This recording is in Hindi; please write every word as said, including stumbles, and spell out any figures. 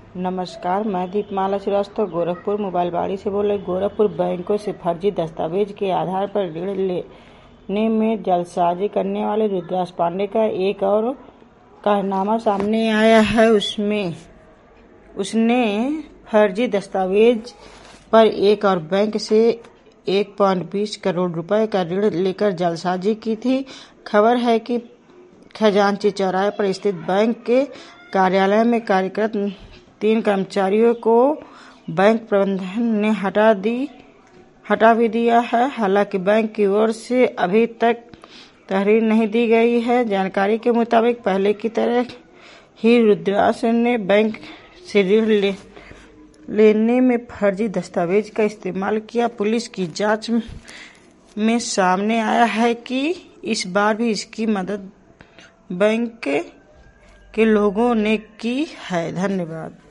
नमस्कार, मैं दीपमाला श्रीवास्तव गोरखपुर मोबाइल बाड़ी से बोल रही। गोरखपुर बैंकों से फर्जी दस्तावेज के आधार पर ऋण लेने में जालसाजी करने वाले रुद्राक्ष पांडे का एक और कारनामा सामने आया है। उसमें उसने फर्जी दस्तावेज पर एक और बैंक से एक पॉइंट बीस करोड़ रुपए का ऋण लेकर जालसाजी की थी। खबर है कि खजांची चौराहे पर स्थित बैंक के कार्यालय में कार्यरत तीन कर्मचारियों को बैंक प्रबंधन ने हटा दी हटा भी दिया है। हालांकि बैंक की ओर से अभी तक तहरीर नहीं दी गई है। जानकारी के मुताबिक पहले की तरह ही रुद्राक्ष ने बैंक से ऋण ले, लेने में फर्जी दस्तावेज का इस्तेमाल किया। पुलिस की जांच में सामने आया है कि इस बार भी इसकी मदद बैंक के लोगों ने की है। धन्यवाद।